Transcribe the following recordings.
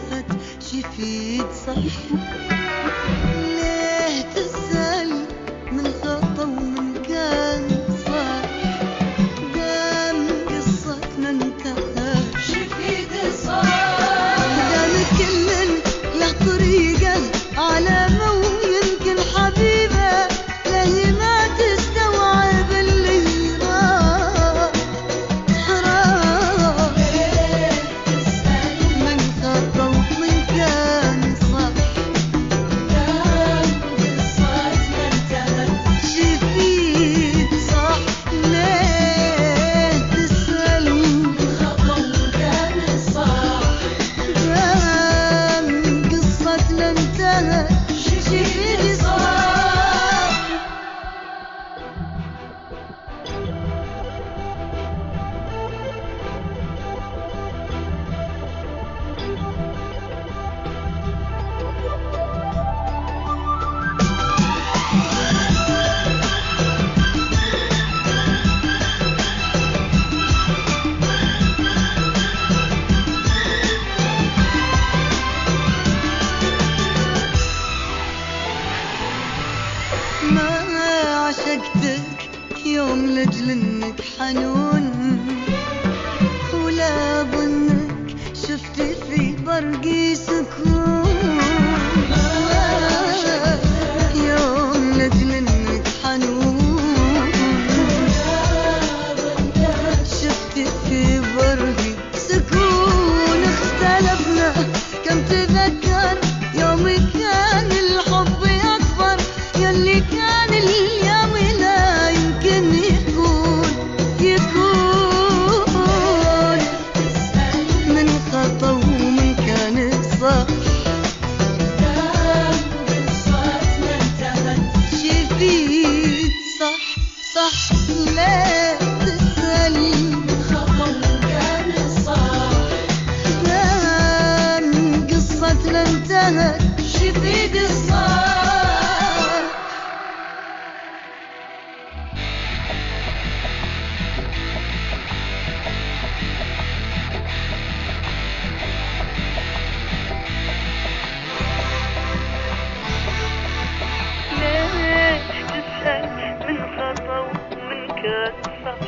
انتهت شفيت صح. ليه تسأل من خطا ومن كان صح؟ دام قصتنا انتهت شفيت صح. دام كل له طريقه علامه ويمكن حبيبه ليه ما تستوعب اللي راح. حرام من خطا ومن كان صح. دام قصتنا انتهت شفيت صح. ليه تسأل من خطا وكان صح؟ دام قصتنا انتهت شفيت صح. ما عشقتك يوم لجل انك حنون، ولا ظنك شفت في برقي سكون. يوم لجل انك حنون، شفت في برقي سكون. اختلفنا كم تذكر يوم كان الحب اكبر، يلي كان اليوم لا يمكن يكون. من خطا ومن كان صح. دام قصتنا انتهت شفيت صح. صح. ليه تسأل من خطا ومن كان صح؟ دام قصتنا انتهت شفيت صح. ليه تسأل من خطا ومن كان صح؟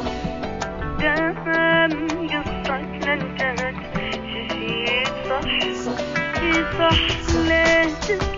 دام قصتنا انتهت شفيت صح. صح. ليه تسأل